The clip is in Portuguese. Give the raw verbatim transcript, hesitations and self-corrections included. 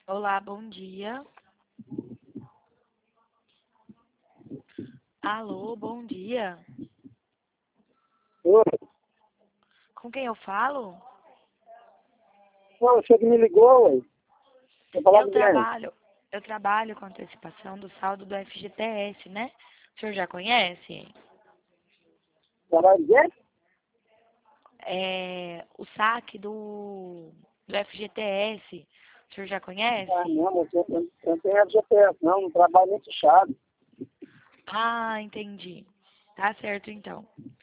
Olá, bom dia. Alô, bom dia. Oi. Com quem eu falo? Não, você que me ligou, ué. Você falar Eu com quem? trabalho, eu trabalho com antecipação do saldo do F G T S, né? O senhor já conhece? Trabalho de quê? É, o saque do, do F G T S. O senhor já Ah, conhece? não, eu, eu, eu não tenho F G T S, não. Não trabalho nem fechado. Ah, entendi. Tá certo, então.